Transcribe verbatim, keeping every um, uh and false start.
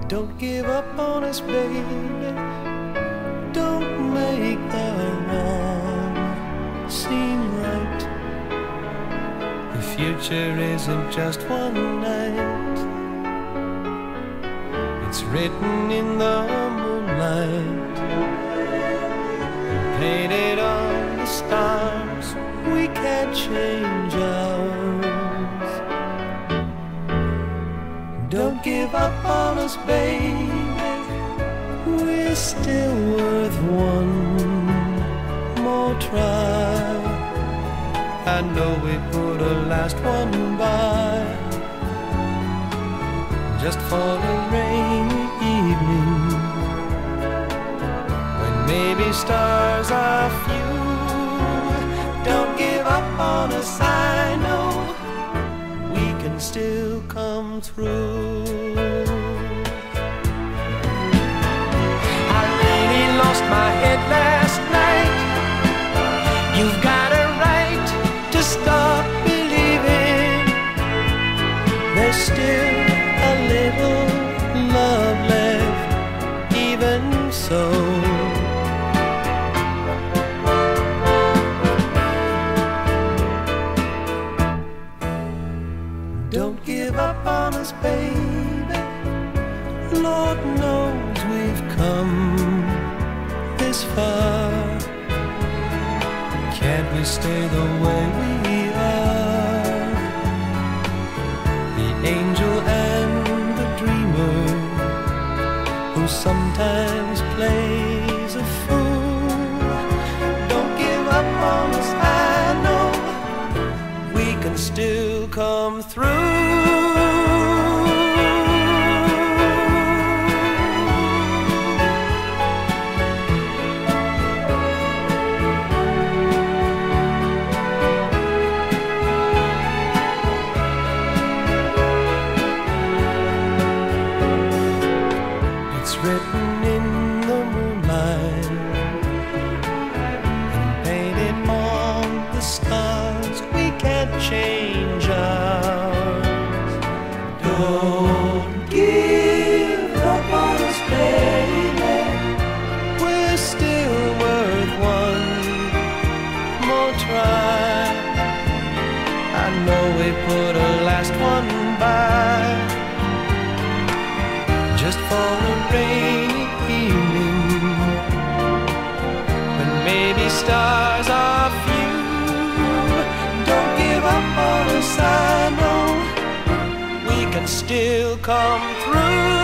Don't give up on us, baby. Don't make the wrong seem right. The future isn't just one night. It's written in the moonlight, painted on the stars. We can't change ours. Don't give up on us, baby. We're still worth one more try. I know we put a last one by, just for a rainy evening, when maybe stars are few. Don't give up on us, I know we can still come through. I really lost my head last night. You've got a right to stop believing. There's still a little love left, even so. Don't give up on us, baby. Lord knows we've come this far. Can't we stay the way we are? The angel and the dreamer, who sometimes plays a fool. Don't give up on us, I know we can still come through. It's written in the moonlight and painted on the stars. We can't change ours. Don't give up on us, baby. We're still worth one more try. I know we put a last one by, just for a rainy evening, when maybe stars are few. Don't give up on us, I know we can still come through.